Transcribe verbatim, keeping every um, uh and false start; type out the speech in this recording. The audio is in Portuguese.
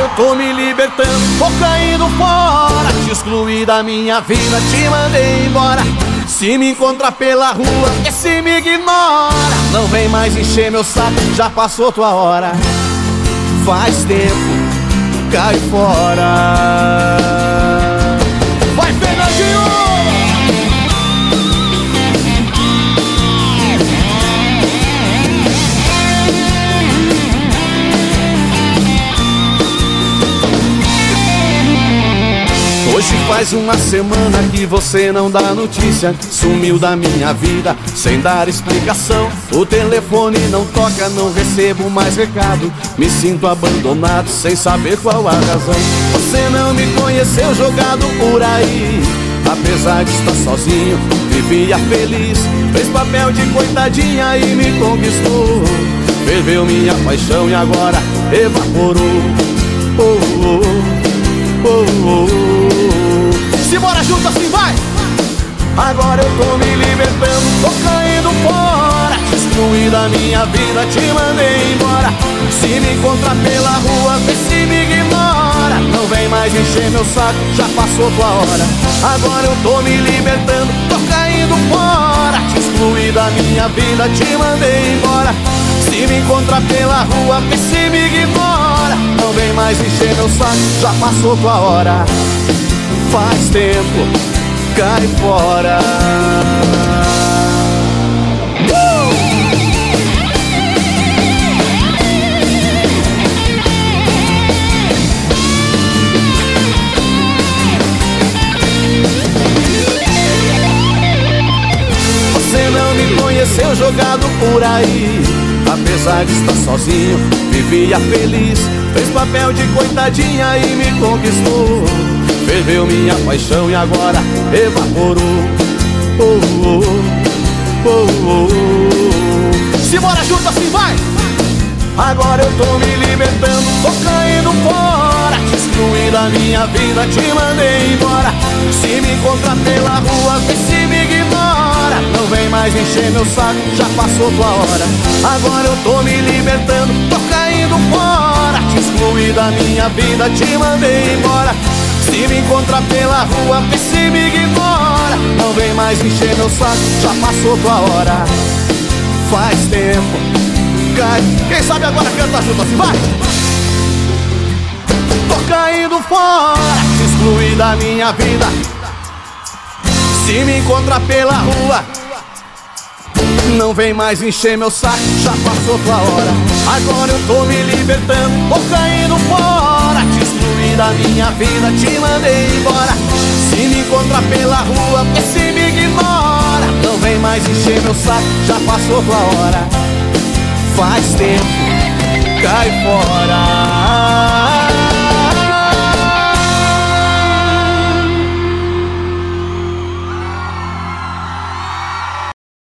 eu tô me libertando, tô caindo fora. Te excluí da minha vida, te mandei embora. Se me encontrar pela rua, e se me ignora, não vem mais encher meu saco, já passou tua hora. Faz tempo, cai fora. Vai, Fernandinho! Hoje faz uma semana que você não dá notícia. Sumiu da minha vida sem dar explicação. O telefone não toca, não recebo mais recado. Me sinto abandonado sem saber qual a razão. Você não me conheceu jogado por aí. Apesar de estar sozinho, vivia feliz. Fez papel de coitadinha e me conquistou. Ferveu minha paixão e agora evaporou. Oh, oh, oh, oh, oh. Se bora junto assim, vai! Agora eu tô me libertando, tô caindo fora. Te excluí da minha vida, te mandei embora. Se me encontrar pela rua, vê se me ignora. Não vem mais encher meu saco, já passou tua hora. Agora eu tô me libertando, tô caindo fora. Te excluí da minha vida, te mandei embora. Se me encontrar pela rua, vê se me ignora. Não vem mais encher meu saco, já passou tua hora. Faz tempo, cai fora. uh! Você não me conheceu jogado por aí. Apesar de estar sozinho, vivia feliz. Fez papel de coitadinha e me conquistou. Ferveu minha paixão e agora evaporou. Oh, oh, oh, oh, oh. Se bora junto assim, vai! Agora eu tô me libertando, tô caindo fora. Te excluí da minha vida, te mandei embora. Se me encontrar pela rua, vê se me ignora. Não vem mais encher meu saco, já passou tua hora. Agora eu tô me libertando, tô caindo fora. Te excluí da minha vida, te mandei embora. Se me encontrar pela rua, vê se me ignora. Não vem mais encher meu saco, já passou tua hora. Faz tempo, cai. Quem sabe agora canta junto assim, vai! Tô caindo fora, te excluí da minha vida. Se me encontrar pela rua, não vem mais encher meu saco, já passou tua hora. Agora eu tô me libertando, tô caindo fora. Te excluí da minha vida, te mandei embora. Se me encontrar pela rua, vê se me ignora. Não vem mais encher meu saco, já passou tua hora. Faz tempo, cai fora.